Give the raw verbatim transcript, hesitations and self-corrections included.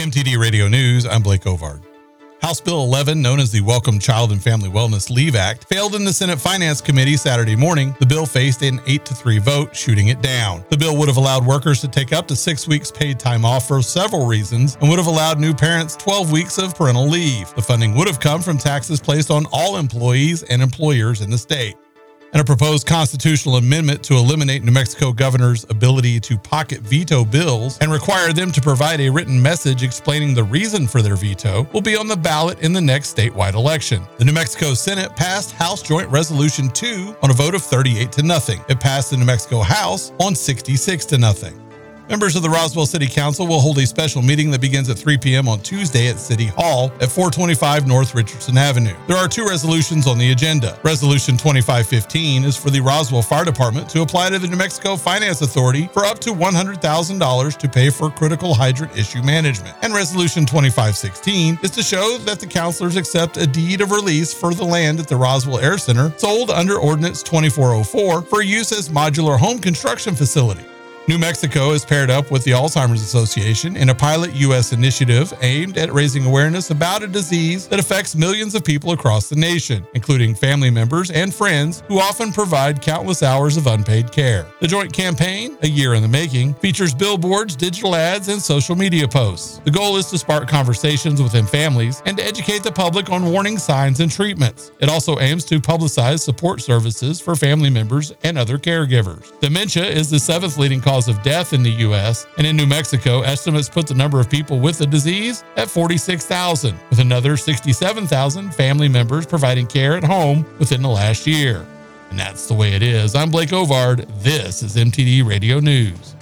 M T D Radio News, I'm Blake Ovard. House Bill eleven, known as the Welcome Child and Family Wellness Leave Act, failed in the Senate Finance Committee Saturday morning. The bill faced an eight to three vote, shooting it down. The bill would have allowed workers to take up to six weeks paid time off for several reasons and would have allowed new parents twelve weeks of parental leave. The funding would have come from taxes placed on all employees and employers in the state. And a proposed constitutional amendment to eliminate New Mexico governor's ability to pocket veto bills and require them to provide a written message explaining the reason for their veto will be on the ballot in the next statewide election. The New Mexico Senate passed House Joint Resolution two on a vote of thirty-eight to nothing. It passed the New Mexico House on sixty-six to nothing. Members of the Roswell City Council will hold a special meeting that begins at three p.m. on Tuesday at City Hall at four twenty-five North Richardson Avenue. There are two resolutions on the agenda. Resolution twenty-five fifteen is for the Roswell Fire Department to apply to the New Mexico Finance Authority for up to one hundred thousand dollars to pay for critical hydrant issue management. And Resolution twenty-five sixteen is to show that the councilors accept a deed of release for the land at the Roswell Air Center sold under Ordinance twenty-four oh four for use as modular home construction facility. New Mexico is paired up with the Alzheimer's Association in a pilot U S initiative aimed at raising awareness about a disease that affects millions of people across the nation, including family members and friends who often provide countless hours of unpaid care. The joint campaign, a year in the making, features billboards, digital ads, and social media posts. The goal is to spark conversations within families and to educate the public on warning signs and treatments. It also aims to publicize support services for family members and other caregivers. Dementia is the seventh leading cause of death in the U S, and in New Mexico, estimates put the number of people with the disease at forty-six thousand, with another sixty-seven thousand family members providing care at home within the last year. And that's the way it is. I'm Blake Ovard. This is M T D Radio News.